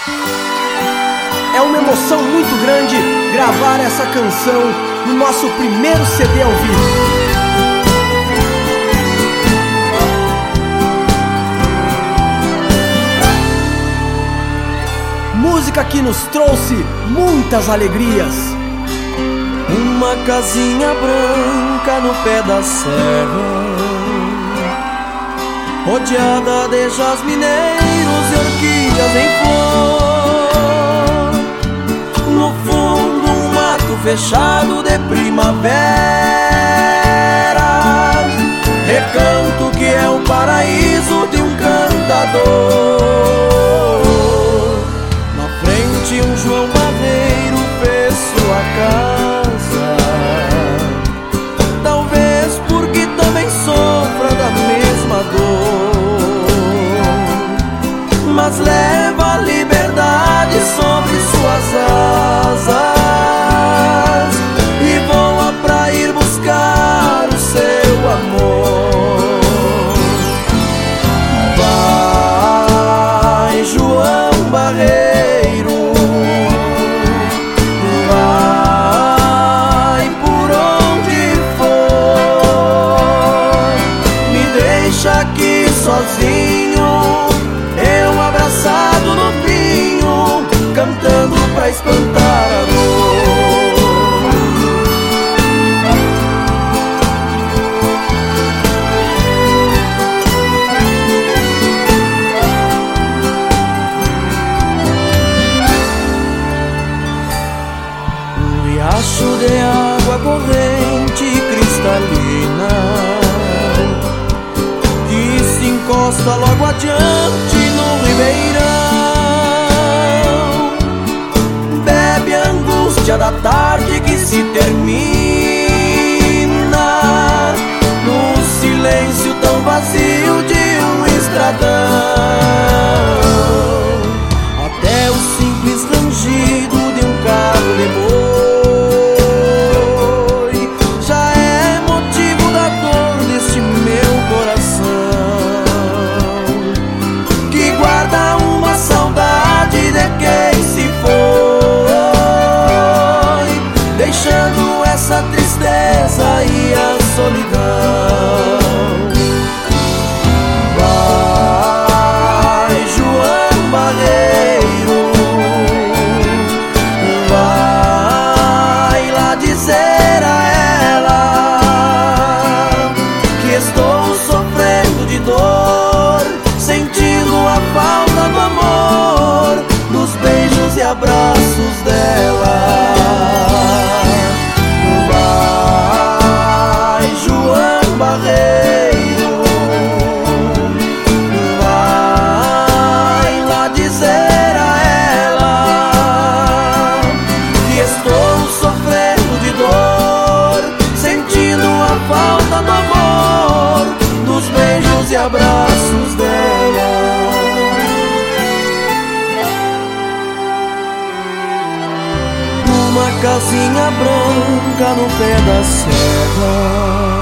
É uma emoção muito grande gravar essa canção no nosso primeiro CD ao vivo. Música que nos trouxe muitas alegrias. Uma casinha branca no pé da serra, rodeada de jasmineiros e orquídeas em flor. No fundo um mato fechado de primavera, recanto que é o paraíso de um cantador. Na frente um João Barreiro fez sua casa, talvez porque também sofra da mesma dor, mas leva a liberdade sobre suas asas e voa pra ir buscar o seu amor. Vai, João Barreiro, vai por onde for, me deixa aqui sozinho, eu abraçado no vinho, cantando pra espantar a dor. Um riacho de água corrente cristalina que se encosta logo adiante no ribeirão, bebe a angústia da tarde que se termina no silêncio tão vazio de um estradão. Até o simples rangido de um carro de boi já é motivo da dor deste meu coração, que guarda uma saudade de quem se foi, deixando essa tristeza e a solidão. Vai, João Barreiro, vai lá dizer a ela que estou sofrendo de dor, sentindo a falta do amor, dos beijos e abraços dela. Vai, João Barreiro, vai lá dizer a ela que estou sofrendo de dor, sentindo a falta do amor, dos beijos e abraços dela. Uma casinha branca no pé da serra,